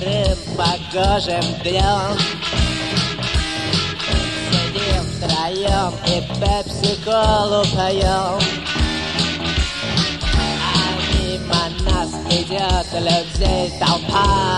серым погожим днем сидим втроем и пепси-колу пьем, а мимо нас идет людей толпа.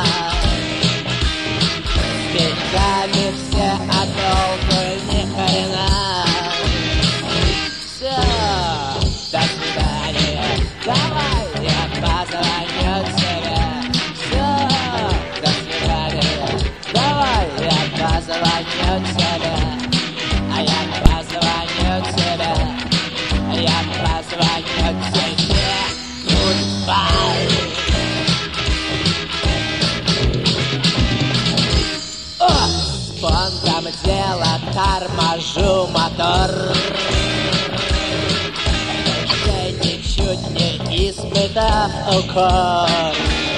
Бегами все, а толку ни хрена. Все, до свидания, давай я позвоню тебе. Все, до свидания, давай я позвоню тебе. А я позвоню тебе, я позвоню тебе. Goodbye. Понтом дело, торможу мотор. Я ничуть не испытав укор,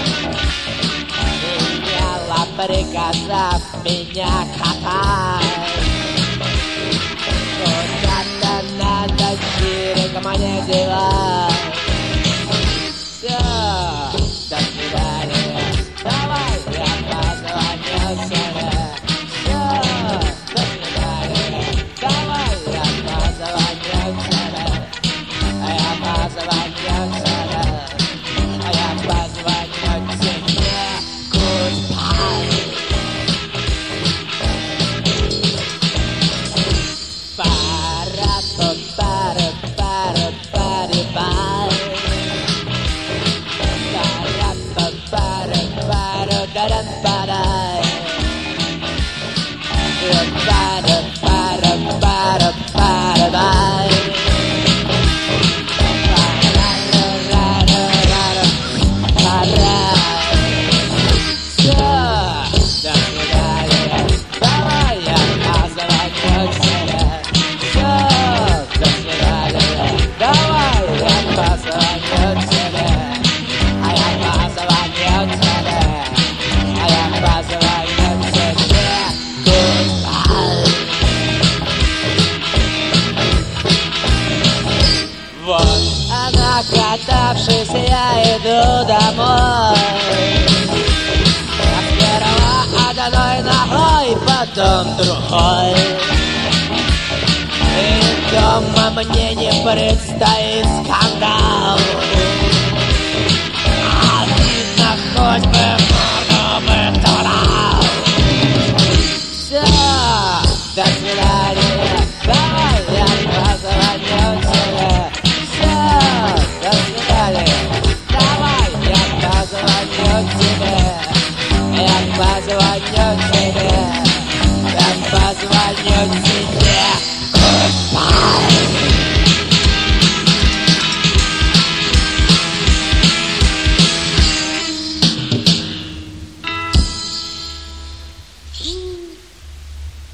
Меняла, приказав меня катать. Куда-то надо чирик мне девать. Все, до свидания, давай я позвоню тебе. Накатавшись, я иду домой. Сперва одной ногой, потом другой. И дома мне не предстоит скандал. А видно, хоть бы морду бы туда. Все, до свидания, давай я позвоню тебе. До свидания, давай я позвоню тебе. Я позвоню тебе. Я позвоню тебе. Goodbye.